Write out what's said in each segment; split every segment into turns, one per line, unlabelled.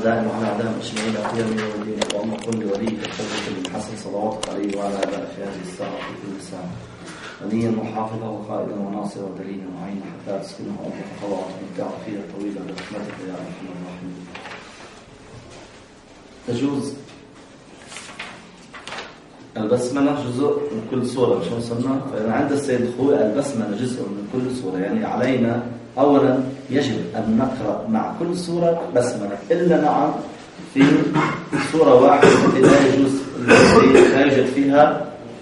دائم وعلى أعدام أجمعين قيام يوم الدين. اللهم كن لوليك الحجة بن حسن صلواتك عليه وعلى آبائه في هذه الساعة وفي كل ساعة وليا وحافظا وقائدا وناصرا ودليلا وعينا حتى تسكنه أرضك طوعا وتمتع فيها طويلا برحمتك يا أرحم الراحمين. تجوز البسملة جزء من كل سورة، مش وصلنا؟ فإن عند السيد خوي البسملة جزء من كل سورة، يعني علينا أولا يجب أن نقرأ مع كل سورة بسملة، إلا نعم في سورة واحدة التي لا يوجد فيها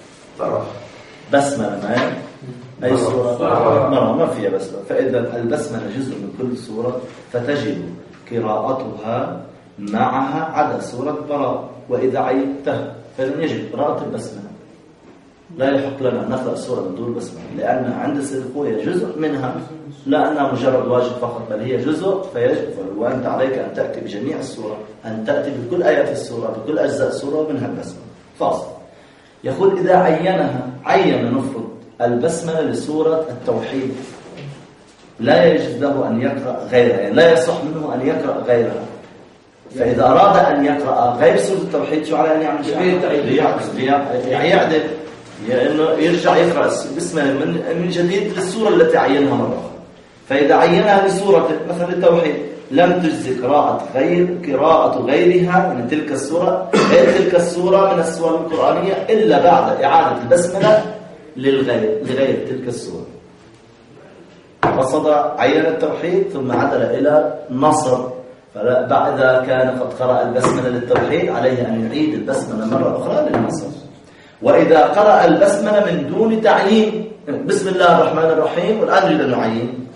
بسملة. ما أي سورة؟ ما فيها بسملة. فإذا البسملة جزء من كل سورة، فتجب قراءتها معها عدا سورة براء. وإذا عيدتها فإذا يجب قراءة البسملة، لا يحق لنا أن نقرأ السورة من دون بسملة، لأن عند السيد الخوية جزء منها، لا أنها مجرد واجب فقط، بل هي جزء فيجب. وأنت عليك أن تأتي بجميع السورة، أن تأتي بكل آيات السورة، بكل أجزاء السورة ومنها البسملة. فاصل. يقول إذا عين نفرض البسملة لسورة التوحيد، لا يجوز له أن يقرأ غيرها، يعني لا يصح منه أن يقرأ غيرها. فإذا أراد أن يقرأ غير سورة التوحيد شو عليه أن يعمل؟ يعدل، لأنه يرجع يقرأ بسملة من جديد للسورة التي عينها مرة أخرى. فإذا عينها لسورة مثلا التوحيد لم تجزي قراءة غيرها من تلك السورة، غير تلك السورة من السور القرآنية، إلا بعد إعادة البسملة لغير تلك السورة. قصد عين التوحيد ثم عدل إلى نصر، فإذا كان قد قرأ البسملة للتوحيد عليه أن يعيد البسملة مرة أخرى للنصر. وإذا قرأ البسملة من دون تعيين، بسم الله الرحمن الرحيم والآن نريد أن نعين،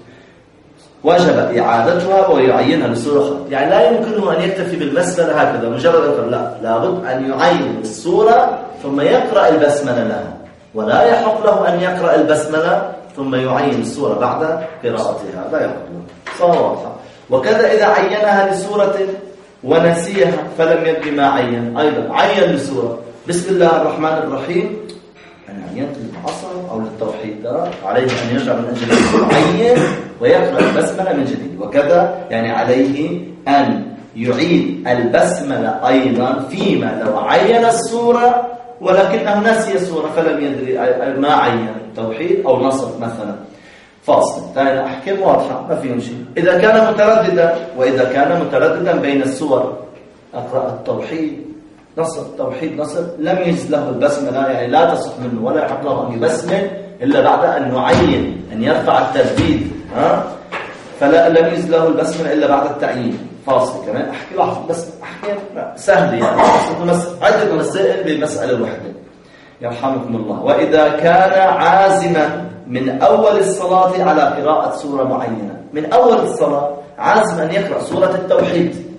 وجب إعادتها ويعينها لسورة أخرى. يعني لا يمكنه أن يكتفي بالبسملة هكذا مجرد أن لا، لابد أن يعين السورة ثم يقرأ البسملة لها، ولا يحق له أن يقرأ البسملة ثم يعين السورة بعد قراءتها، لا يحق له. صار واضحة. وكذا إذا عينها لسورة ونسيها فلم يبقي ما عين، أيضا عين لسورة بسم الله الرحمن الرحيم، أنا عينت للعصر أو للتوحيد، عليه أن يرجع من أجل يعين ويقرأ البسملة من جديد. وكذا يعني عليه أن يعيد البسملة أيضا فيما لو عين السورة ولكنه نسي سورة فلم يدري ما عين، توحيد أو نصر مثلا. فاصل. ثاني أحكام واضحة ما فيهم شيء. إذا كان مترددا، وإذا كان مترددا بين السور، أقرأ التوحيد نصر، توحيد نصر، لم يجز له البسملة، يعني لا تصح منه ولا يحق له أن يبسمل إلا بعد أن يعين، أن يرفع الترديد، فلا لم يجز له البسملة إلا بعد التعيين. فاصل. كمان أحكي لحظة بس، أحكي سهل يعني، عدة مسائل بالمسألة الواحدة يرحمكم الله. وإذا كان عازما من أول الصلاة على قراءة سورة معينة، من أول الصلاة عازم أن يقرأ سورة التوحيد،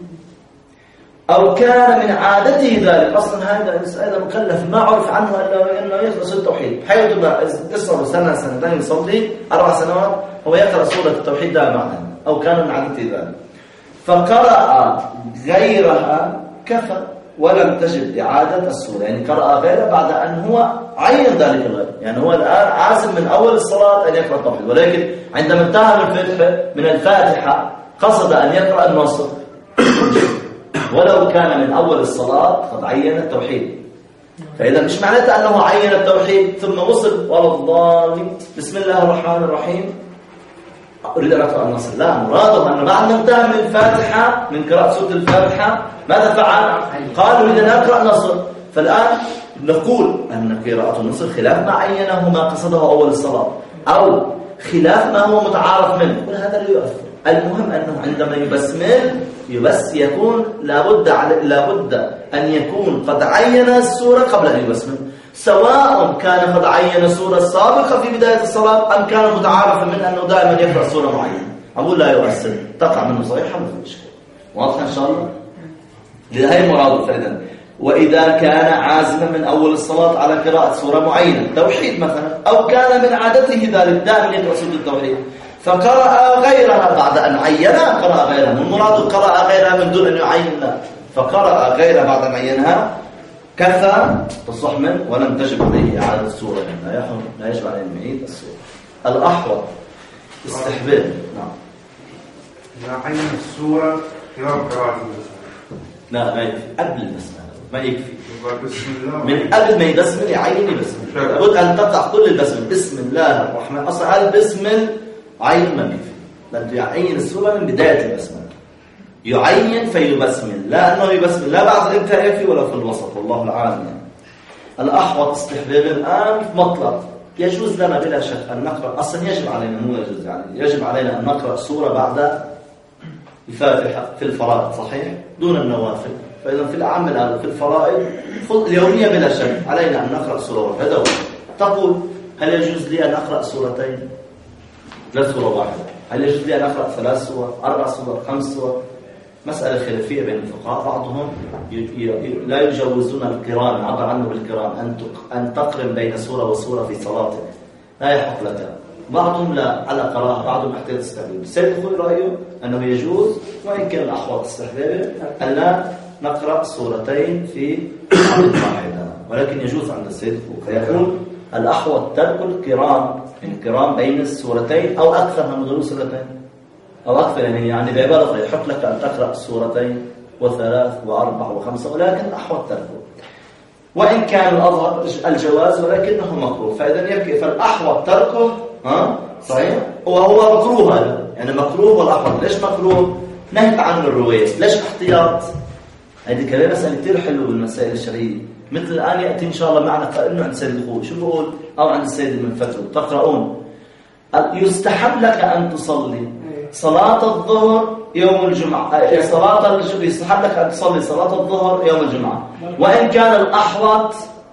أو كان من عادته ذلك، أصلا هذا مكلف ما عرف عنه أنه يقرأ سورة التوحيد، حيث تصل سنة سنتين يصلي 4 سنوات هو يقرأ سورة التوحيد دائما، أو كان من عادته ذلك، فقرأ غيرها كفى ولم تجب إعادة السورة. يعني قرأ غيرها بعد أن هو عين ذلك الغير، يعني هو الآن عازم من أول الصلاة أن يقرأ التوحيد، ولكن عندما انتهى من الفاتحة قصد أن يقرأ النصر، ولو كان من أول الصلاة قد عين التوحيد. فإذا مش معناته أنه عين التوحيد ثم وصل ولا الضالين بسم الله الرحمن الرحيم أريد أن أقرأ النصر، لا، مراده أنه بعد ما انتهى من الفاتحة، من قراءة سورة الفاتحة، ماذا فعل؟ قال أريد أن أقرأ النصر. فالآن نقول أن قراءة النصر خلاف ما عينه ما قصده أول الصلاة، أو خلاف ما هو متعارف منه، كل هذا لا يؤثر. المهم أنه عندما يبسمل يكون لابد أن يكون قد عين السورة قبل أن يبسمل، سواء كان قد عين سورة سابقة في بداية الصلاة أم كان متعارفا من أنه دائما يقرأ سورة معينة. أقول لا يؤثر، تقع منه صحيحة ما في مشكلة. واضح إن شاء الله؟ لهي مراد فإذا. وإذا كان عازما من أول الصلاة على قراءة سورة معينة، توحيد مثلا، أو كان من عادته ذلك دائما يقرأ سورة التوحيد، فقرأ غيرها بعد أن عينها، قرأ غيرها، من مراد قرأ غيرها من دون أن يعينها، فقرأ غيرها بعد أن عينها كفى تصح منه ولم تجب عليه إعادة السورة، لا يجب عليه أن يعيد السورة. الأحوط استحباب. نعم.
إذا عين السورة قراءة
لا ما يكفي قبل البسملة، ما يكفي من قبل ما يبسمل يعين يبسمل. لابد أن تقع كل البسمل بسم الله الرحمن. أصلا هذا البسمل عين ما يكفي، بل يعين السورة من بداية البسملة، يعين فيبسمل، لا أنه يبسمل لا بعد الانتهاء يكفي ولا في الوسط، والله العالم يعني. الأحوط استحبابا الآن مطلق، يجوز لنا بلا شك أن نقرأ، أصلا يجب علينا، مو يجوز يعني، يجب علينا أن نقرأ سورة بعد الفاتحة في الفرائض صحيح دون النوافل. فإذا في الأعمال هذا في الفرائض اليومية بلا شك علينا أن نقرأ سورة واحدة. تقول هل يجوز لي أن أقرأ سورتين؟ لا سورة واحدة. هل يجوز لي أن أقرأ 3 سور 4 سور 5 سور؟ مسألة خلافية بين الفقهاء، بعضهم لا يجوزون القران، عبر عنه بالقران أن تقرن بين سورة وسورة في صلاتك، لا يحق لك. بعضهم لا على قراءة، بعضهم احتياط استحباب. السيد الخوي رأيه أنه يجوز، وإن كان الأحوط استحبابه أن لا نقرأ سورتين في عمل واحدة، ولكن يجوز عند السيد الخوي. فيقول الأحوط ترك القران بين السورتين أو أكثر من غير سورتين أو أكثر، يعني بعبارة يحق لك أن تقرأ سورتين وثلاث وأربع وخمسة، ولكن الأحوط تركه، وإن كان الأظهر الجواز ولكنه مكروه. فإذا يكفي، فالأحوط تركه صحيح، وهو مكروه هذا يعني مكروه. والأحوط ليش مكروه؟ نهت عنه الرواية. ليش احتياط؟ هذه كلام مسألة كثير حلوة بالمسائل الشرعية. مثل الآن يأتي إن شاء الله معنا كأنه عند السيد الخوي شو بقول، أو عند السيد المنفتو تقرؤون يستحب لك أن تصلي صلاة الظهر يوم الجمعة، يستحب لك أن تصلي صلاة الظهر يوم الجمعة، وإن كان الأحوط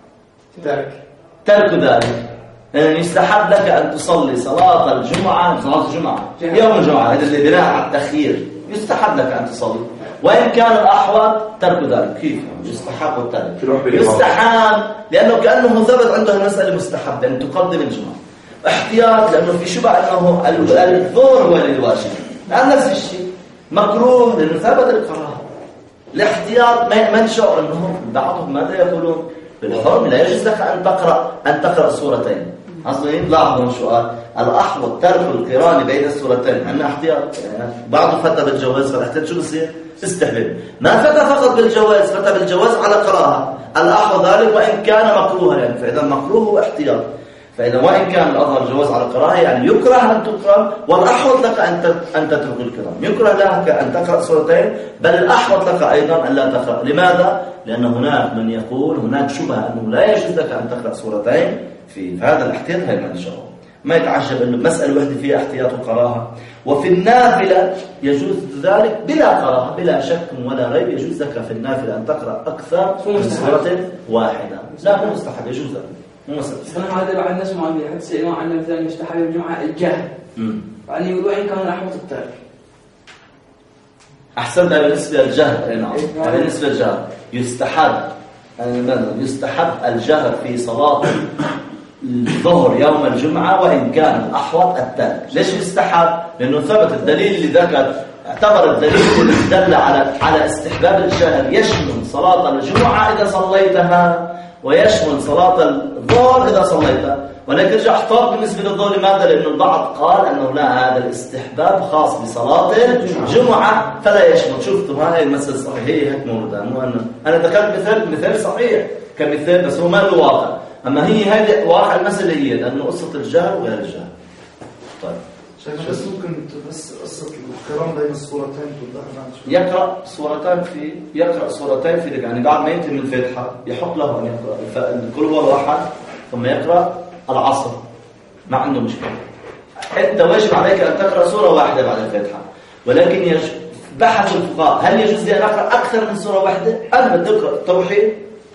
ترك ذلك. يعني يستحب لك أن تصلي صلاة الجمعة يوم الجمعة، هذا اللي بناء على التخيير، يستحب لك أن تصلي، وإن كان الأحوط ترك ذلك. كيف يستحب الترك؟ يستحب لأنه كأنه ثبت عنده المسألة مستحب أن تقدم الجمعة، احتياط لأنه في شبه أنه الظهر هو الواجب، لأن نفس الشيء مكروه لأنه ثبت الكراهة. الاحتياط منشأ أنه بعضهم ماذا يقولون بالحرم لا يجوز لك أن تقرأ سورتين. أصلاً لاحظوا سؤال الأحوط ترك القران بين السورتين، عندنا احتياط يعني بعض فتى بالجواز، فالاحتياط شو بصير؟ استحباب. ما فتى فقط بالجواز، فتى بالجواز على قراءة، الأحوط ذلك وإن كان مكروها يعني. فإذا مكروه هو احتياط. فإذا وإن كان الأظهر الجواز على القراءة يعني يكره أن تقرأ، والأحوط لك أن تترك القراءة. يكره لك أن تقرأ سورتين، بل الأحوط لك أيضا أن لا تقرأ. لماذا؟ لأن هناك من يقول هناك شبهة أنه لا يجوز لك أن تقرأ سورتين فهذا الاحتياط هي من شاء. ما يتعجب أنه مسألة واحدة فيها احتياط وقراءة. وفي النافلة يجوز ذلك بلا قراءة بلا شك ولا ريب، يجوز لك في النافلة أن تقرأ أكثر من سورة واحدة، لا مو مستحب، يجوز لك مو مستحب.
أنا هذا بعد الناس ما بيحب سئلوا عن مثلا يستحب الجمعة الجهل، يعني يقولوا إن كان الأحوط الترك.
أحسنت. بالنسبة للجهر، نعم بالنسبة للجهر يستحب الجهر في صلاة الظهر يوم الجمعة، وإن كان الأحوط الترك. ليش يستحب؟ لأنه ثبت الدليل اللي ذكر، اعتبر الدليل اللي دل على استحباب الجهر يشمل صلاة الجمعة إذا صليتها، ويشمل صلاة الظهر إذا صليتها. ولكن رجع احتاط بالنسبة للظهر. لماذا؟ لأنه البعض قال أنه لا، هذا الاستحباب خاص بصلاة الجمعة فلا يشمل. شفتوا هاي المسألة صحيحة هيك موجودة، مو أنا ذكرت مثال صحيح كمثال بس هو ما له واقع، أما هي هذه واقع المسألة هي لأنه قصة الجهر وغير الجهر. طيب
شيخ بس ممكن بس قصة القران بين السورتين
يقرأ سورتين في يعني بعد ما ينتهي من الفاتحة يحق له أن يقرأ قل هو أحد ثم يقرأ العصر، ما عنده مشكلة. أنت واجب عليك أن تقرأ سورة واحدة بعد الفاتحة، ولكن بحث الفقهاء هل يجوز لي أن أقرأ أكثر من سورة واحدة؟ أنا بدي أقرأ التوحيد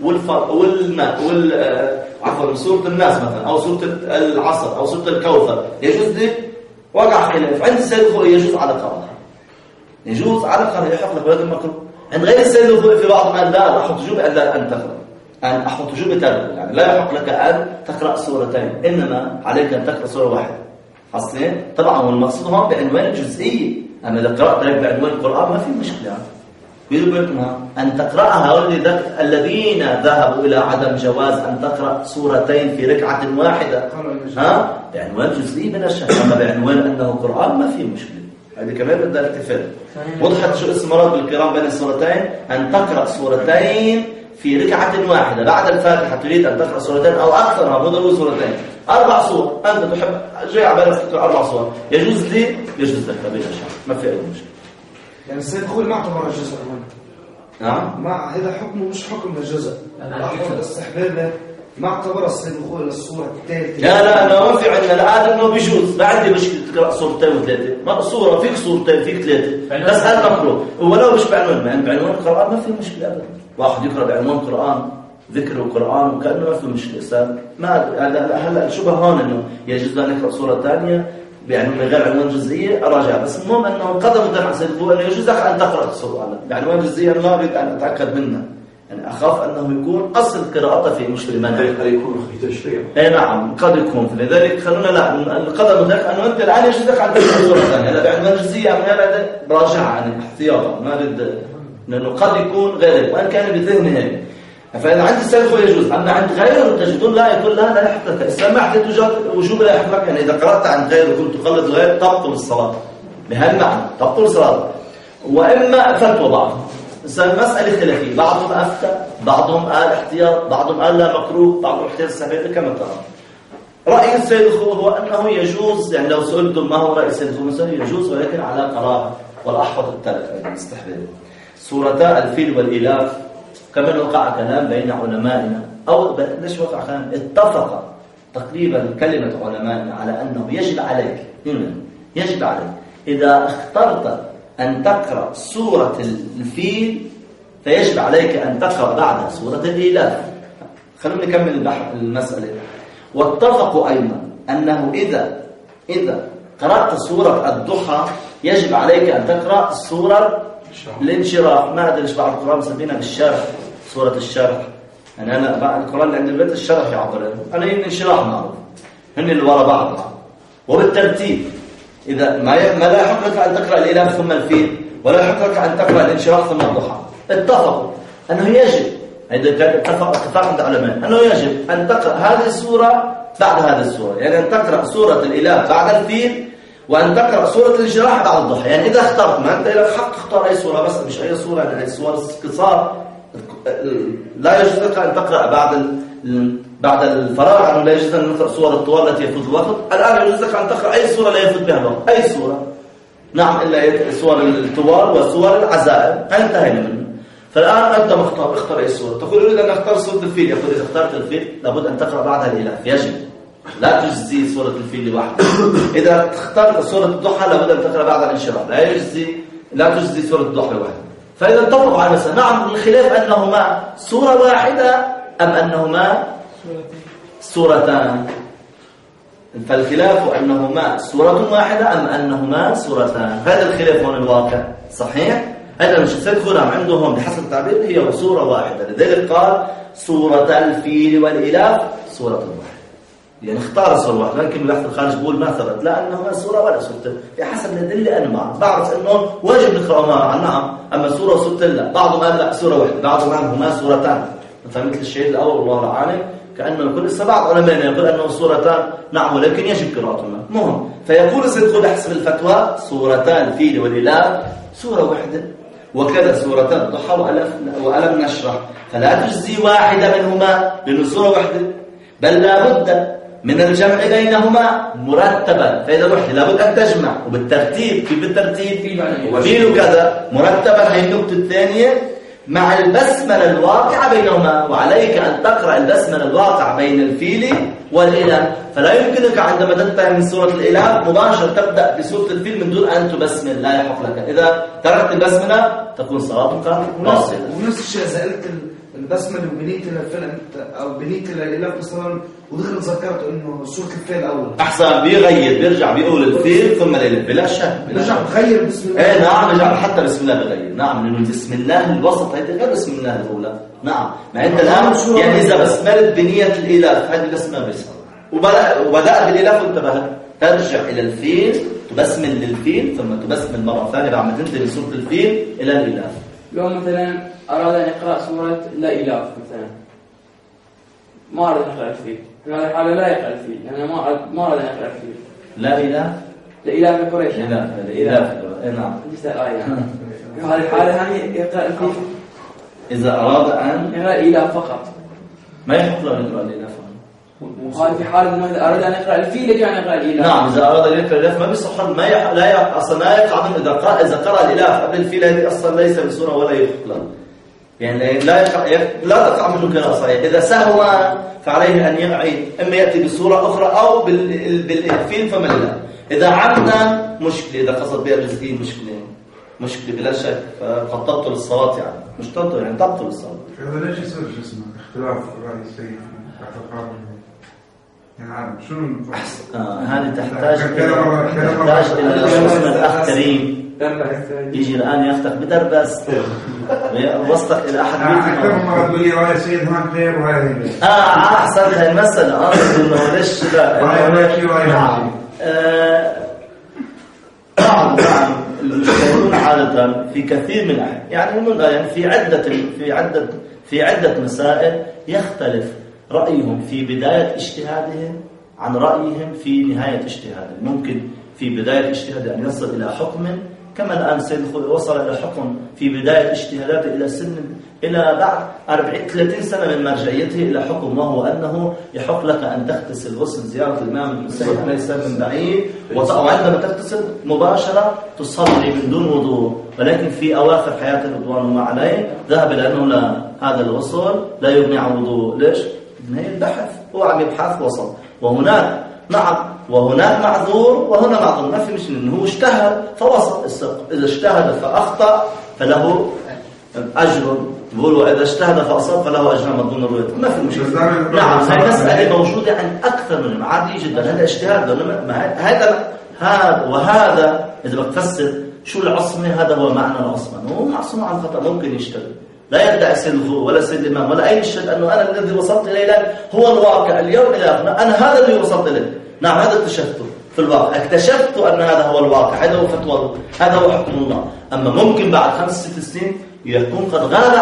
عفوا سورة الناس مثلا، أو سورة العصر، أو سورة الكوثر، يجوز لي؟ وقع خلاف عند السيد الخوئي يجوز على قراءة، يجوز على قراءة يحق لك ولكن مكروه. عند غير السيد الخوئي في بعض قال لا، أحط وجوب أن تقرأ، أن أحط وجوب ترك، يعني لا يحق لك أن تقرأ سورتين، إنما عليك أن تقرأ سورة واحدة. حصلين؟ طبعا والمقصود هون بعنوان الجزئية، أما إذا قرأت لك بعنوان القرآن ما في مشكلة. يقولون أن تقرأها الذين ذهبوا إلى عدم جواز أن تقرأ سورتين في ركعة واحدة بعنوان جزئي من الشهر، أما بعنوان أنه قرآن ما في مشكلة. هذه كمان بدها التفات. وضحت شو اسم مراد بالقراءة بين السورتين؟ أن تقرأ سورتين في ركعة واحدة. بعد الفاتحة تريد أن تقرأ سورتين أو أكثر، مو ضروري سورتين، 4 صور. أنت تحب جاي على بالك تقرأ 4 صور، يجوز لي يجوز لك، بين الشعب ما في أي مشكلة.
يعني السيد الخوي ما اعتبر الجزء هون.
نعم.
ما هذا حكمه مش حكم الجزء. الأحوال الاستحباب ما اعتبر السيد الخوي للصورة الثالثة.
لا أنا ما في عندنا الآن إنه بيجوز، ما عندي مشكلة تقرأ صورتين وثلاثة، ما صورة فيك صورتين فيك ثلاثة، بس هذا مكروه. ولو مش بعنوان، يعني بعنوان القرآن ما في مشكلة أبدا. واحد يقرأ بعنوان قرآن، ذكر وقرآن وكأنه ما في مشكلة. أستاذ ما هلا الشبه هون إنه يجوز أن نقرأ صورة ثانية يعني من غير عنوان جزئية أراجع. بس المهم أنه قدم الدفع سيد الخوي أنه يجوز لك أن تقرأ الصورة بعنوان جزئية. أنا ما أريد أن أتأكد منها، يعني أخاف أنه يكون أصل قراءته في مشكلة منها.
قد يكون في تشريع.
أي نعم قد يكون. لذلك خلونا لا القدم ذاك أنه أنت الآن يجوز لك أن تقرأ صورة ثانية. هذا بعنوان جزئية أم هذا براجعها يعني احتياطا، ما أريد لأنه قد يكون غير وأن كان بذهني هيك. فإذا عند السلف يجوز، أما عند غيره تجدون لا يقول لا يحتك. الإسلام ما يحتاج وجوب لا يحتك. يعني إذا قرأت عند غيره وكنت تقلد غير تبطل الصلاة بهالمعنى، تبطل الصلاة. وإما فتوى بعضهم، مسألة خلافية، بعضهم أفتى، بعضهم قال احتياط، بعضهم قال لا مكروه، بعضهم احتياط السبيل كما ترى. رأي السيد الخوي هو أنه يجوز. يعني لو سئلتم ما هو رأي السيد الخوي مثلا يجوز، ولكن على قراءة. والأحوط الثالث أيضا استحباب. سورتا الفيل والإلاف كمان وقع كلام بين علمائنا، أو ليش وقع كلام؟ اتفق تقريبا كلمة علمائنا على أنه يجب عليك إذا اخترت أن تقرأ سورة الفيل فيجب عليك أن تقرأ بعدها سورة الإلاف. خلونا نكمل المسألة. واتفقوا أيضا أنه إذا قرأت سورة الضحى يجب عليك أن تقرأ سورة الانشراح. ما أدري إيش بعض القرآن مسمينها بالشرح، سورة الشرح. يعني أنا بعد القرآن اللي عند البيت الشرح يعبر، أنا الانشراح معروف، هن اللي وراء بعض وبالترتيب. إذا ما لا يحق لك أن تقرأ الإلاف ثم الفيل، ولا يحق لك أن تقرأ الانشراح ثم الضحى. اتفقوا أنه يجب، إذا اتفاق عند العلماء أنه يجب أن تقرأ هذه السورة بعد هذه السورة. يعني أن تقرأ سورة الإلاف بعد الفيل، وأن تقرأ سورة الانشراح بعد الضحى. يعني إذا اخترت، ما أنت لك حق تختار أي سورة، بس مش أي سورة، يعني أي سورة قصار لا يجوز لك أن تقرأ بعد الفراغ عنه. لا يجوز أن نقرأ سورة الطوال التي يفوت الوقت. الآن يجوز لك أن تقرأ أي سورة لا يفوت بها الوقت، أي سورة. نعم، إلا سور الطوال وسور العزائم انتهينا منه. فالآن أنت مختار، اختر أي سورة. تقول أريد أن أختار سورة الفيل، يقول إذا اخترت الفيل لابد أن تقرأ بعدها الإلاف، يجب، لا تجزي سورة الفيل لوحدها. إذا اخترت سورة الضحى لابد أن تقرأ بعدها الانشراح، لا تجزي سورة الضحى لوحدها. فإذا اتفقوا على المسألة. نعم، الخلاف أنهما سورة واحدة أم أنهما سورتان. فالخلاف أنهما سورة واحدة أم أنهما سورتان. هذا الخلاف هون الواقع صحيح. هذا مش سيد عندهم بحسب التعبير هي سورة واحدة. لذلك قال سورة الفيل والإلاف سورة واحدة. يعني اختار سورة واحدة. لكن من الخارج بقول ما ثبت لا أنهما سورة ولا سورتين. بحسب الأدلة أنا بعرف أنه واجب نقرأ معا. نعم، أما سورة وسورتين لا. بعضهم قال لا سورة واحدة، بعضهم قال هما سورتان. فمثل الشيء الأول والله أعلم كأنه يقول لسه بعض علماء يقول أنه سورتان. نعم، ولكن يجب قراءتهما. مهم. فيقول سيد حسب الفتوى سورتان الفيل والإلاف سورة واحدة، وكذا سورتان الضحى وألم نشرح. فلا تجزي واحدة منهما لأنه سورة واحدة، بل لا بد من الجمع بينهما مرتبا. فإذا رحت لابد أن تجمع، وبالترتيب. في بالترتيب فيل كذا مرتبا. هي النقطة الثانية مع البسملة الواقعة بينهما. وعليك أن تقرأ البسملة الواقعة بين الفيل والإلاف. فلا يمكنك عندما تنتهي من سورة الإلاف مباشرة تبدأ بسورة الفيل من دون أن تبسمل، لا يحق لك. إذا تركت البسملة تكون صلاتك باطلة.
ونفس الشيء إذا قلت البسملة وبنيت الفيل أو بنيت الإلاف مثلا ودخلت ذكرت إنه سورة الفيل الأول،
أحسن بيغير بيقول الفيل ثم الإلاف بلا شك.
بيرجع بغير بسم الله.
إيه نعم، بيرجع حتى بسم الله بغير. نعم، لأنه بسم الله الوسط هذه غير بسم الله الأولى. نعم، ما أنت الآن يعني إذا بسملت بنية الإلاف هذه بسمة بس، وبدأت بالإلاف وانتبهت، ترجع إلى الفيل تبسمل للفيل ثم تبسمل مرة ثانية بعد ما تنتهي من سورة الفيل إلى الإلاف.
لو مثلا أراد أن يقرأ سورة لا إلاف مثلا، ما أراد أن يقرأ الفيل، في هذه الحالة لا يقرأ الفيل، يعني ما أراد أن يقرأ الفيل.
لا إلاف؟
لا إلاف قريش.
لا إلاف نعم.
الآية في هذه الحالة يعني يقرأ الفيل
إذا أراد أن
يقرأ الإله فقط،
ما يحق له أن يقرأ الإله فقط.
وهذا في حال أنه إذا أراد أن يقرأ الفيل يجب أن يقرأ الإله.
نعم، إذا أراد أن يقرأ الإله ما بيصح، أصلا لا يقع منه إذا قرأ الإله قبل الفيل، هذه أصلا ليس بسورة ولا يحق له، يعني لا تقع منه قراءة صحيحة. إذا سهوا فعليه أن يعيد، إما يأتي بسورة أخرى أو بالفيل فمن لا. إذا عمدا مشكلة، إذا قصد بها جزئين مشكلة بلا شك، فقد تبطل الصلاة يعني مش تبطل يعني تبطل الصلاة.
هذا ليش يصير شو اسمه اختلاف رأي السيد في اعتقاد يعني شنو
هذه تحتاج إلى اسم الأخ كريم يجي الآن يفتح بدربس وصلك إلى أحد
أكثر مرة تقول لي رأي السيد هناك غير وهذا غير.
أحسنت هاي المسألة. إنه ليش لا بعض المشتغلون عادة في كثير من الأحيان يعني في عدة مسائل يختلف رأيهم في بداية اجتهادهم عن رأيهم في نهاية اجتهادهم. ممكن في بداية اجتهاده أن يصل إلى حكم، كما الآن سيد وصل إلى حكم في بداية اجتهاداته إلى بعد 30 سنة من مرجعيته إلى حكم، وهو أنه يحق لك أن تغتسل غسل زيارة الإمام المسيح عليه السلام من بعيد، وعندما تغتسل مباشرة تصلي من دون وضوء. ولكن في أواخر حياته رضوان الله عليه ذهب إلى أنه لا، هذا الغسل لا يغني عن وضوء. ليش؟ هي البحث، هو عم يبحث وصل. وهناك معذور وهنا معذور، ما في مشكلة، إنه هو اجتهد فوصل. إذا اجتهد فأخطأ فله أجر، بيقولوا إذا اجتهد فأصاب فله أجر مضمون الرؤية، ما في مشكلة. نعم، هذه مسألة موجودة عند أكثر من عادي جدا. هذا اجتهاد، وهذا إذا بتفسر شو العصمة، هذا هو معنى العصمة، هو معصوم عن خطأ، ممكن يشتغل، لا يدعي سيد ولا سيد الإمام ولا أي يشهد أنه أنا الذي وصلت إليه هو الواقع اليوم إلى أنا هذا الذي وصلت إليه. نعم، هذا اكتشفته في الواقع، اكتشفت أن هذا هو الواقع، هذا هو فتوى، هذا هو حكم الله. أما ممكن بعد 5-6 سنين يكون قد غاب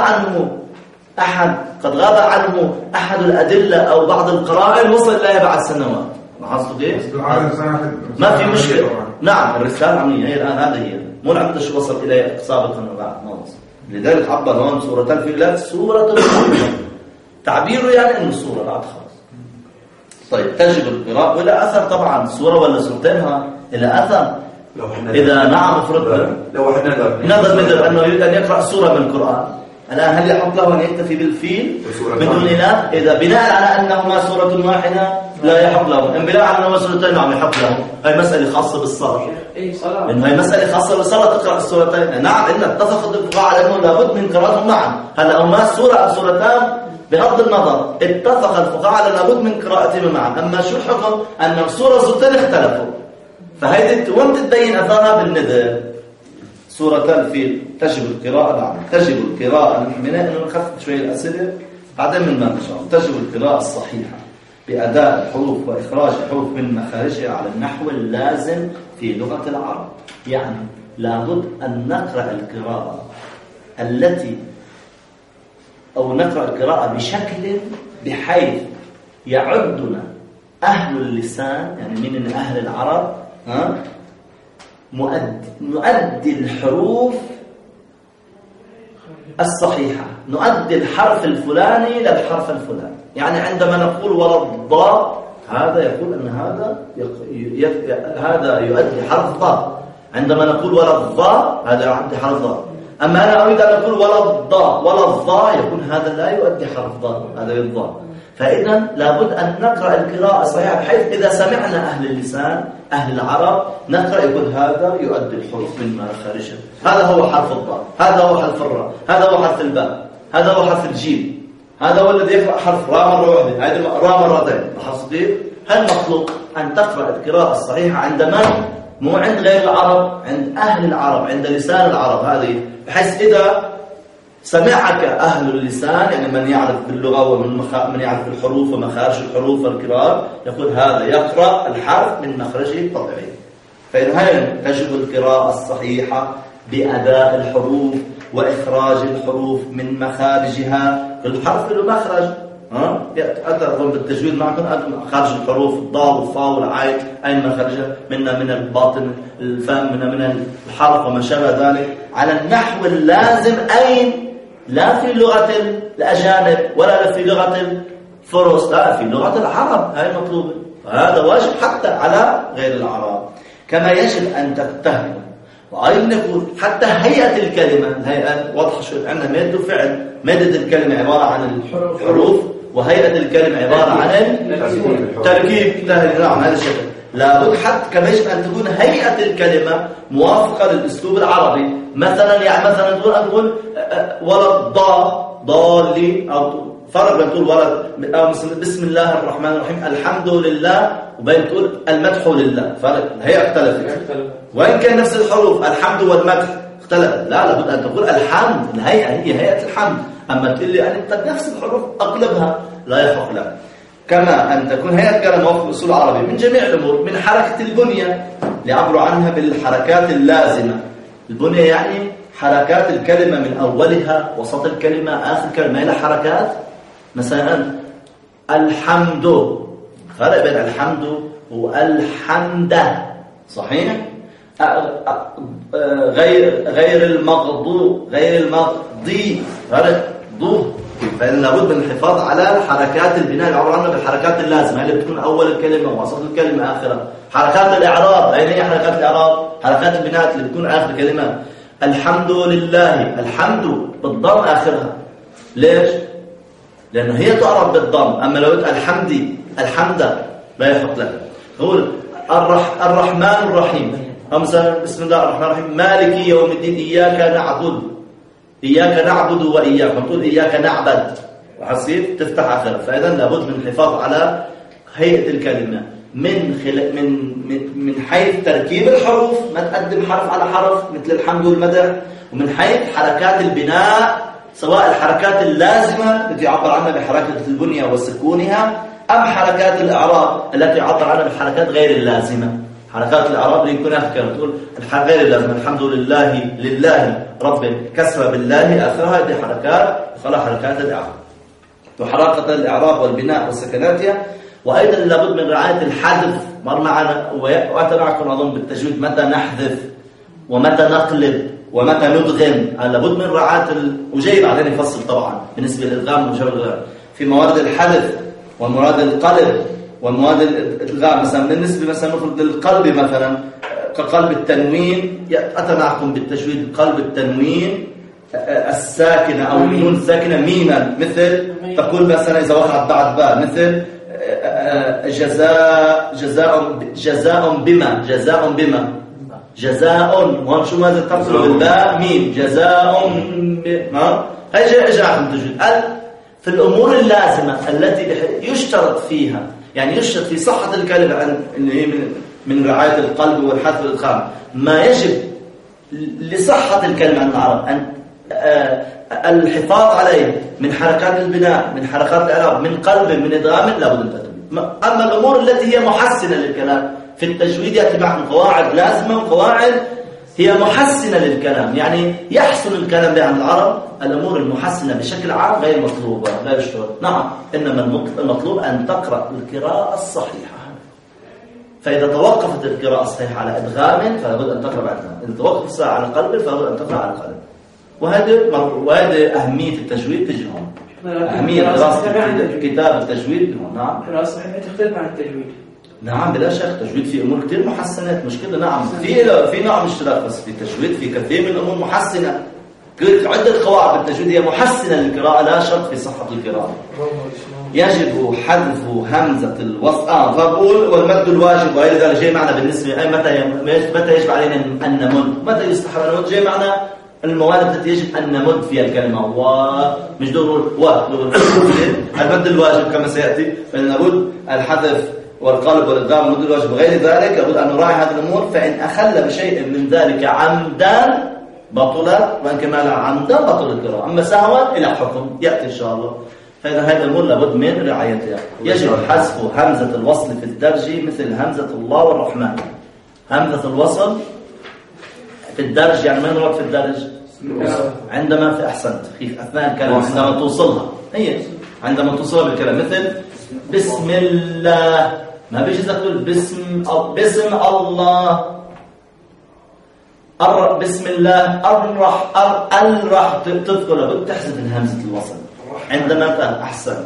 عنه أحد الأدلة أو بعض القرائن وصل إليها بعد سنوات. لاحظتوا كيف؟ ما في مشكلة. نعم، الرسالة عملية هي الآن، هذا هي مو العمدة شو وصل إليه سابقا وبعد ما وصل. لذلك عبر هون سورة الفيل سورة الفيل، تعبيره يعني إنه سورة بعد خلاص. طيب، تجب القراءة ولا أثر؟ طبعا سورة ولا سورتينها إلى أثر. إذا نعم فرض
لو واحد
نظر مثل أنه يريد أن يقرأ سورة من القرآن، الآن هل يحق له أن يكتفي بالفيل بدون إله؟ إذا بناء على أنهما سورة واحدة لا يحق له، إن بناء على أنهما سورتين نعم يحق له. هاي مسألة خاصة بالصلاة، إنه هاي مسألة خاصة بالصلاة تقرأ السورتين. نعم، إن اتفق الفقهاء على أنه لابد من قراءتهم معا. هلا هما سورة أو سورتان بغض النظر اتفق الفقهاء على لابد من قراءتهم معا. أما شو الحكم؟ أن سورة سورتين اختلفوا، فهيدي وين تتبين أثرها بالنذر. سورة الفيل تجب القراءة بعد، تجب القراءة من إنه نخفف شوية الأسئلة بعدين من ما إن شاء الله. تجب القراءة الصحيحة بأداء الحروف وإخراج الحروف من مخارجها على النحو اللازم في لغة العرب. يعني لابد أن نقرأ القراءة نقرأ القراءة بشكل بحيث يعدنا أهل اللسان، يعني من أهل العرب نؤدي الحروف الصحيحة، نؤدي الحرف الفلاني للحرف الفلاني. يعني عندما نقول ولا الضاء، هذا يقول أن هذا يؤدي حرف ضاء. عندما نقول ولا الضاء، هذا يؤدي حرف ضاء. أما أنا أريد أن أقول ولا الضاء يكون هذا لا يؤدي حرف ضاء، هذا الضاء. فإذا لابد أن نقرأ القراءة الصحيحة بحيث إذا سمعنا أهل اللسان أهل العرب نقرأ يقول هذا يؤدي الحروف من مخارجها. هذا هو حرف الضاء، هذا هو حرف الراء، هذا هو حرف الباء، هذا هو حرف الجيم، هذا هو الذي يقرأ حرف راء مرة واحدة، هذا راء مرتين. لاحظت كيف؟ هل مطلوب أن تقرأ القراءة الصحيحة عند من؟ مو عند غير العرب، عند أهل العرب، عند لسان العرب. هذه بحيث إذا سمعك أهل اللسان، يعني من يعرف باللغة ومن يعرف الحروف ومخارج الحروف والقراءة، يقول هذا يقرأ الحرف من مخرجه الطبيعي. فإذا تجب القراءة الصحيحة بأداء الحروف وإخراج الحروف من مخارجها. كل حرف له مخرج، أتى أظن بالتجويد معكم خارج الحروف الضاد والفاء والعين أين خرج منا من الباطن الفم من الحرف وما شابه ذلك على النحو اللازم أين لا في لغة الأجانب ولا في لغة الفرس، لا في لغة العرب، هاي مطلوبة. وهذا واجب حتى على غير العرب. كما يجب أن تتهم وأيضا يقول حتى هيئة الكلمة، الهيئة واضحة شوي، عندنا مادة وفعل. مادة الكلمة عبارة عن الحروف وهيئة الكلمة عبارة عن التركيب. نعم هذا الشكل. لابد حتى كما يجب أن تكون هيئة الكلمة موافقة للأسلوب العربي. مثلا يعني مثلا تقول ولد ضالي أو فرق بين تقول ولد أو بسم الله الرحمن الرحيم الحمد لله وبين تقول المدح لله، فرق الهيئة اختلفت. وإن كان نفس الحروف الحمد والمدح اختلف، لا لابد أن تقول الحمد. الهيئة هي هيئة الحمد. أما تقول لي أنت نفس الحروف أقلبها لا يحق لك. كما أن تكون هيئة كلام موافقة للأصول العربي من جميع الأمور، من حركة البنية اللي عبروا عنها بالحركات اللازمة. البنية يعني حركات الكلمة من أولها وسط الكلمة آخر كلمة إلى حركات. مثلا الحمد، فرق بين الحمد والحمد، صحيح؟ غير المغضوب غير المغضي، فرق ضو. فإن لابد من الحفاظ على حركات البناء اللي عبر عنها بالحركات اللازمة اللي بتكون أول الكلمة ووسط الكلمة آخرها. حركات الإعراب، أين هي حركات الإعراب؟ حركات البناء اللي بتكون آخر كلمة. الحمد لله، الحمد بالضم آخرها. ليش؟ لأنه هي تعرف بالضم. أما لو قلت الحمد لا يحط لك. نقول الرحمن الرحيم، مثلا بسم الله الرحمن الرحيم مالك يوم الدين إياك نعبد وإياك، نقول إياك نعبد وحصير تفتح آخرها. فإذا لابد من الحفاظ على هيئة الكلمة من حيث تركيب الحروف، ما تقدم حرف على حرف مثل الحمد والمدح، ومن حيث حركات البناء سواء الحركات اللازمة التي يعبر عنها بحركة البنية وسكونها أم حركات الإعراب التي يعبر عنها بالحركات غير اللازمة. حركات الإعراب اللي يكون آخر تقول غير اللازمة الحمد لله رب كسر بالله آخرها، هذه حركات خلاص حركات الإعراب. وحركة الإعراب والبناء والسكناتها. وأيضا لابد من رعاية الحذف. مر معنا وأتبعكم أظن بالتجويد متى نحذف ومتى نقلب ومتى ندغم، لابد من رعاية وجاي بعدين يفصل طبعا بالنسبة للإدغام وجبر الإدغام في موارد الحذف وموارد القلب وموارد الإدغام. مثلا بالنسبة مثلا نفرض للقلب مثلا كقلب التنوين، أتى معكم بالتجويد قلب التنوين الساكنة أو النون الساكنة ميما، مثل تقول مثلا إذا وقعت بعد باء مثل جزاء بما هون شو ماذا تفصل بالباء ميم جزاء بما. هاي اجى عن تجويد في الامور اللازمه التي يشترط فيها، يعني يشترط في صحه الكلمه ان هي من رعايه القلب والحذف والادغام ما يجب لصحه. الكلمه عند العرب ان الحفاظ عليه من حركات البناء من حركات الاعراب من قلب من ادغام لابد ان تتم. اما الامور التي هي محسنه للكلام في التجويد يأتي معهم قواعد لازمة وقواعد هي محسنة للكلام، يعني يحسن الكلام بها عند العرب. الأمور المحسنة بشكل عام غير مطلوبة لا يشترط. نعم إنما المطلوب أن تقرأ القراءة الصحيحة. فإذا توقفت القراءة الصحيحة على إدغام فلابد أن تقرأ بعدها، إذا توقفت الصحيحة على قلب فلابد أن تقرأ على قلب. وهذه أهمية التجويد تجي هون. أهمية دراسة كتاب التجويد هون. نعم
القراءة الصحيحة تختلف عن التجويد.
نعم بلا شك التجويد في امور كثير محسنات، مش كده. نعم في نوع اشتراك، بس في التجويد في كثير من الامور محسنه. عده قواعد بالتجويد هي محسنه للقراءه لا شرط في صحه القراءه. يجب حذف همزه الوصل فبقول والمد الواجب وغير ذلك. جاي معنا بالنسبه اي متى يجب علينا ان نمد، متى يستحب ان نمد. جاي معنا المواد التي يجب ان نمد فيها الكلمه ومش دور المد الواجب كما سياتي، فلنبد الحذف والقلب والإدغام والمد الواجب وغير ذلك. لابد أن نراعي هذه الأمور. فإن أخل بشيء من ذلك عمدا بطل، وإن كمال عمدا بطل القراءة. أما سهوا إلى حكم يأتي إن شاء الله. فإذا هذه الأمور لابد من رعايتها. يجب حذف همزة الوصل في الدرج مثل همزة الله والرحمن. همزة الوصل في الدرج يعني ما نرد في الدرج عندما في أحسنت في أثناء الكلام عندما توصلها هي عندما توصلها بالكلام مثل بسم الله ما بيجي تقول بسم الله بسم الله راح تذكر لابد تحذف همزة الوصل عندما أحسن.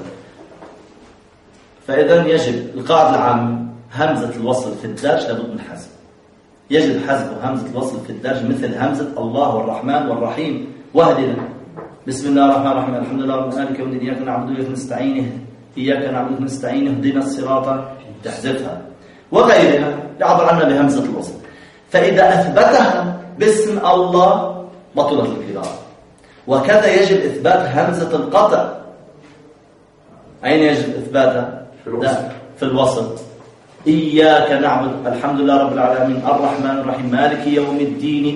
فإذا يجب القاعدة العامة همزة الوصل في الدرج لابد من حذف. يجب حذف همزة الوصل في الدرج مثل همزة الله والرحمن والرحيم واهدنا بسم الله الرحمن الرحيم الحمد لله رب العالمين كون إياك نعبد وإياك نستعين إياك نعبد ونستعين اهدنا الصراط تحذفها وغيرها يعبر عنها بهمزة الوصل. فإذا أثبتها باسم الله بطلت القراءة. وكذا يجب إثبات همزة القطع. أين يجب إثباتها؟ في الوسط. إياك نعبد الحمد لله رب العالمين الرحمن الرحيم مالك يوم الدين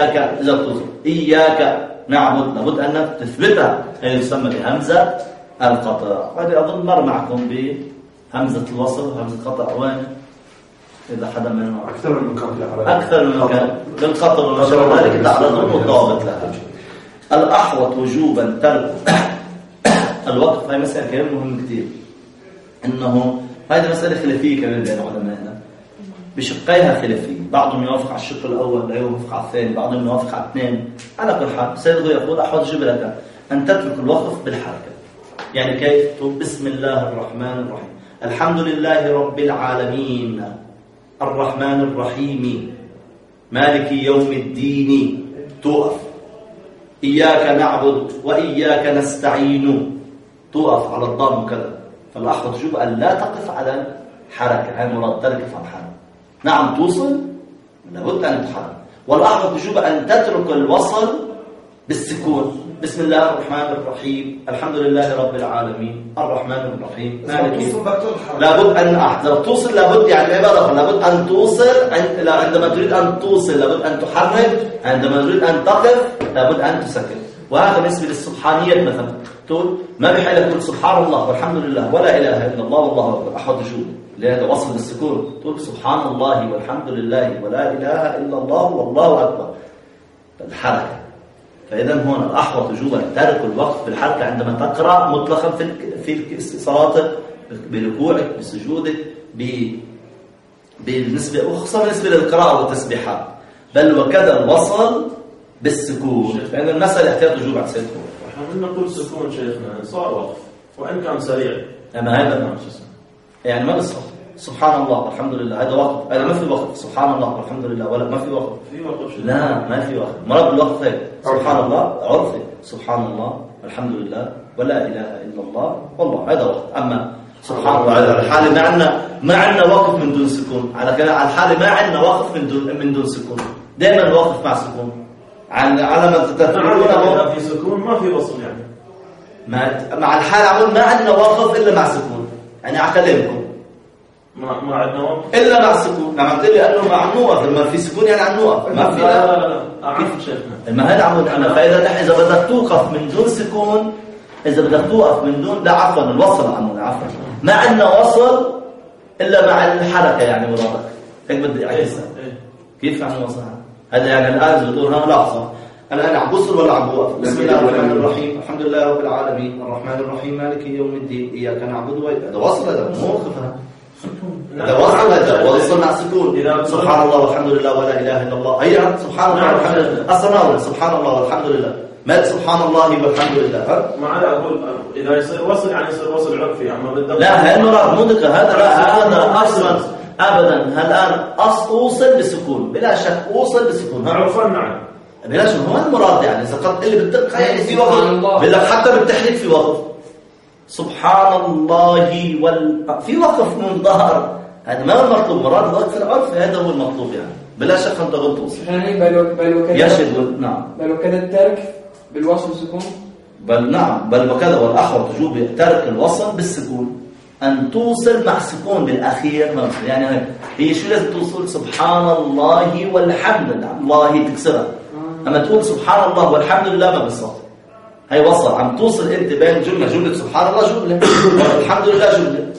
إياك نعبد لابد أن تثبتها هي يسمى بهمزة القطع. هذه أظن مر معكم بهمزة الوصل وهمزة القطع وين إذا حدا منه أكثر من مكان بالقطع وما ذلك تعرضون والضابط لها. الأحوط وجوبا ترك الوقف. هاي مسألة كمان مهم كثير إنه هذه مسألة خلافية كمان بين علمائنا بشقيها خلافية. بعضهم يوافق على الشق الأول لا يوافق على الثاني بعضهم يوافق على الاثنين. على كل حال سيده يقول أحوط وجوبا لك أن تترك الوقف بالحركة. يعني كيف؟ تقول بسم الله الرحمن الرحيم الحمد لله رب العالمين الرحمن الرحيم مالك يوم الدين توقف. إياك نعبد وإياك نستعين توقف على الضم كذا. فالأحوط وجوب أن لا تقف على الحركة. هاي مراد تركف على الحركة. نعم توصل لابد أن تحرك. والأحوط وجوب أن تترك الوصل بالسكون بسم الله الرحمن الرحيم الحمد لله رب العالمين الرحمن الرحيم مالك لابد أن لو توصل لابد يعني عبارة لابد أن توصل عندما تريد أن توصل لابد أن تحرك عندما تريد أن تقف لابد أن تسكن. وهذا بالنسبة للسبحانيات مثلا تقول ما بحيلك تقول سبحان الله والحمد لله ولا إله إلا الله والله أكبر أحد وجود لهذا وصل بالسكون تقول سبحان الله والحمد لله ولا إله إلا الله والله أكبر الحركة. فإذا هنا الأحوط وجوبا ترك الوقف بالحركة عندما تقرأ مطلقا في صلاتك بركوعك بسجودك خصوصا بالنسبة للقراءة والتسبيحات بل وكذا الوصل بالسكون. فإن المسألة احتاج وجوب على سيدكم.
احنا نقول سكون شيخنا صار وقف وإن كان سريع.
أما هذا يعني ما بصح سبحان الله والحمد لله هذا وقف. هذا ما في وقف سبحان الله والحمد لله ولا ما في وقف.
في وقف
لا ما في وقف. مرض الوقف هيك سبحان الله عرفي سبحان الله والحمد لله ولا إله إلا الله والله هذا وقف. أما سبحان الله على الحالة ما عندنا وقف من دون سكون. على الحالة ما عندنا وقف من دون سكون. دائما الوقف مع سكون. على ما تتذكرونه
في سكون ما في وصل يعني.
مع الحالة عمود ما عندنا وقف إلا مع سكون. يعني أكلمكم
ما عندنا وقف
إلا مع سكون. نعم قلت لي أنه مع نوقف لما في سكون يعني عن نوقف ما في
لا أعرف شيخنا.
ما هذا عمود أنا فإذا بدك توقف من دون سكون إذا بدك توقف من دون لا عفوا الوصل عمود عفوا ما عندنا وصل إلا مع الحركة يعني مرادك هيك بدي أحسن. كيف يعني وصل هذا يعني الآن بتقول ها لحظة الآن عم بوصل ولا عم بوقف. بسم الله الرحمن الرحيم الحمد لله رب العالمين الرحمن الرحيم مالك يوم الدين إياك نعبد هذا وصل هذا مو وقف هذا وصل هذا وصل مع سكون سبحان الله والحمد لله ولا إله إلا الله هي سبحان الله والحمد لله أصلا سبحان الله والحمد لله ما سبحان الله والحمد لله.
ما أنا أقول إذا يصير وصل يعني يصير وصل عرفي أما بالضبط
لا هاي المراد مو ذكر هذا أصلا أبدا. الآن أوصل بسكون بلا شك أوصل بسكون
عرفا نعم
بلا شك هو المراد يعني إذا قد اللي بالدقة يعني في وقت بلا حتى بالتحريك في وقت سبحان الله في وقف من ظهر هذا ما هو المطلوب. مراد الوقف العرف هذا هو المطلوب يعني بلا شك أنت غلط توصل
يعني بل وكذا
يشهد نعم
بل وكذا الترك بالوصل والسكون
بل نعم بل وكذا والأحوط وجوب ترك الوصل بالسكون أن توصل مع سكون بالأخير يعني هي شو لازم توصل سبحان الله والحمد لله الله تكسرها. أما تقول سبحان الله والحمد لله ما بالصوت هي وصل عم توصل أنت بين جملة سبحان الله جملة والحمد لله جملة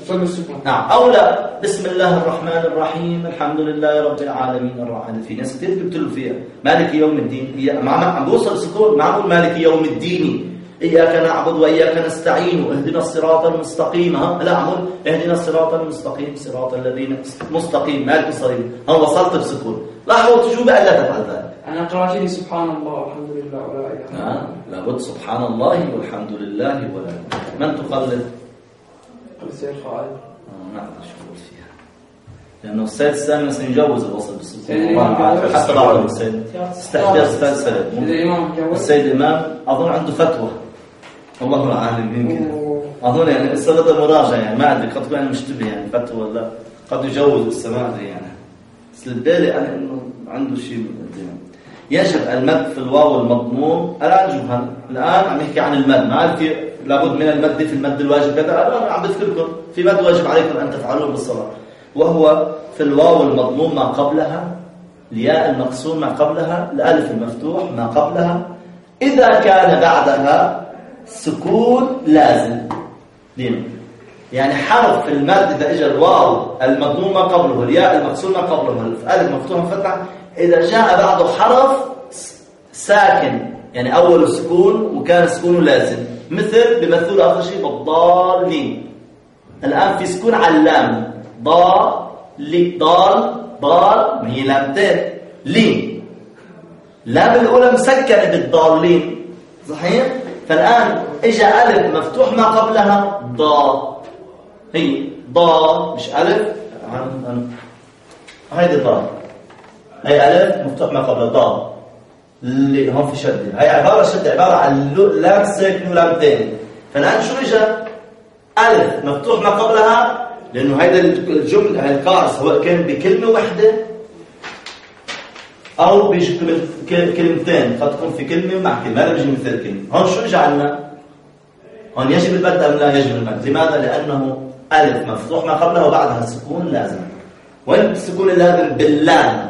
صدر السكون.
نعم. أو لا، بسم الله الرحمن الرحيم الحمد لله رب العالمين الرحمن. في ناس كتير بيبتلوا فيها مالك يوم الدين، هي عم بوصل سكون معقول مالك يوم الدين، إياك نعبد وإياك نستعين اهدنا الصراط المستقيم. لا عمود اهدنا الصراط المستقيم صراط الذين مستقيم مالك الصليب، هم وصلت بسكون. لاحظوا تجوبة ألا تفعل ذلك.
أنا قرأت لي سبحان الله والحمد لله ولا إله إلا الله.
لابد سبحان الله والحمد لله ولا إله. من تقلد؟
السيد خالد.
نعم شو فيها، لأنه السيد الثاني سيجوز الوصل بالسكون حتى
سيد
بعض السيد استحدث الأستاذ سيد.
الإمام جوز.
السيد الإمام أظن عنده فتوى، الله أعلم يمكن، أظن يعني السنة مراجعة يعني ما أدري، قد تكون مشتبه يعني فتوى ولا قد يجوز السماع يعني. بس البالي أنا إنه عنده شيء من الدين. يجب المد في الواو المضموم. الآن عم يحكي عن المد، ما عارف لابد من المد في المد الواجب كذا. أنا عم بذكركم في مد واجب عليكم أن تفعلوه بالصلاة، وهو في الواو المضموم ما قبلها، الياء المقسوم ما قبلها، الألف المفتوح ما قبلها، إذا كان بعدها سكون لازم. دين يعني حرف في المد إذا إجا الواو المضموم ما قبله، الياء المقسوم ما قبله، الألف مفتوح مفتح، إذا جاء بعده حرف ساكن يعني أول سكون وكان سكونه لازم، مثل بمثل آخر شيء بالضالين. الآن في سكون على اللام، ضال ما هي لامتين، لين لام الأولى مسكنة بالضالين صحيح؟ فالآن إجا ألف مفتوح ما قبلها ضاء، هي ضاء مش ألف، هيدي ضاء، هي ألف مفتوح ما قبلها ضاء، اللي هون في شدة، هي عبارة عن لام ساكن ولامتين. فالآن شو إجا ألف مفتوح ما قبلها، لأنه هيدا الجملة هاي القاعدة سواء كان بكلمة واحدة أو بكلمتين، قد تكون في كلمة مع كلمة، هذا بيجي مثل كلمة. هون شو إجا عنا؟ هون يجب المد أم لا يجب المد؟ لماذا؟ لأنه ألف مفتوح ما قبلها وبعدها سكون لازم. وين السكون اللازم؟ باللام،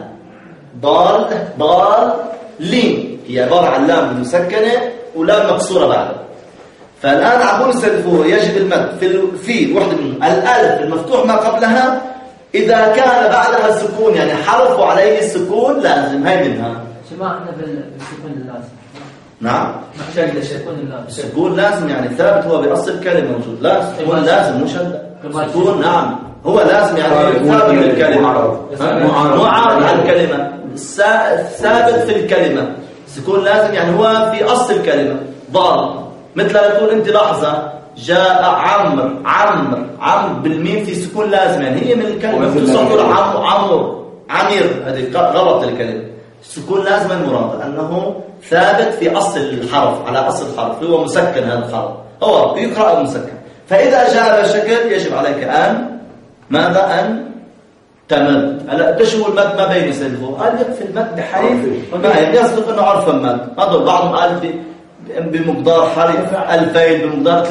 ضال لين، هي عبارة عن لام مسكنة ولام مكسورة بعدها. فالآن عبور السلفوه يجب المد في الوحدة منهم، الألف المفتوح ما قبلها إذا كان بعدها سكون يعني حرف عليه السكون لازم. هاي منها
شو معنى بالسكون اللازم؟
نعم
السكون
لازم يعني ثابت، هو بأصل الكلمة موجود، لا سكون لازم مش سكون. نعم هو لازم يعني ثابت الكلمة، معارض على الكلمة، ثابت في الكلمة. سكون لازم يعني هو في أصل الكلمة. ضال مثل لا تقول أنت لحظة جاء عمر بالميم في سكون لازم يعني هي من الكلمة، تصور عمير، هذه غلط الكلمة. السكون لازم المراد أنه ثابت في أصل الحرف، على أصل الحرف هو مسكن، هذا الحرف هو يقرأ مسكن. فإذا جاء على شكل يجب عليك أن ماذا؟ أن تمد. هلا تشو المد ما بين سلفه، قال يكفي المد بحيث ما يصدق أنه عرف المد. هذول بعضهم قال بمقدار حرف 2000، بمقدار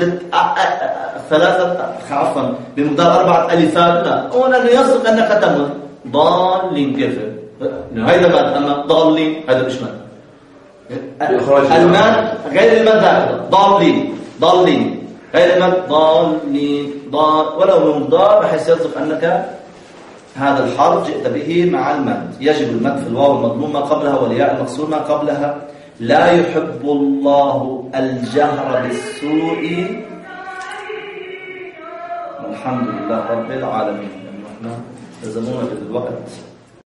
3 عفوا بمقدار 4 ألفات. لا هنا يصدق أنك تمد ضالين كيف هذا مد، أما ضالين هذا مش مد. المد غير المد هذا ضالين غير المد ضالين ولو بمقدار بحيث يصدق أنك هذا الحرف جئت به مع المد. يجب المد في الواو المضموم ما قبلها والياء المكسور ما قبلها. لا يحب الله الجهر بالسوء. والحمد لله رب العالمين. احنا لزمونا بالوقت.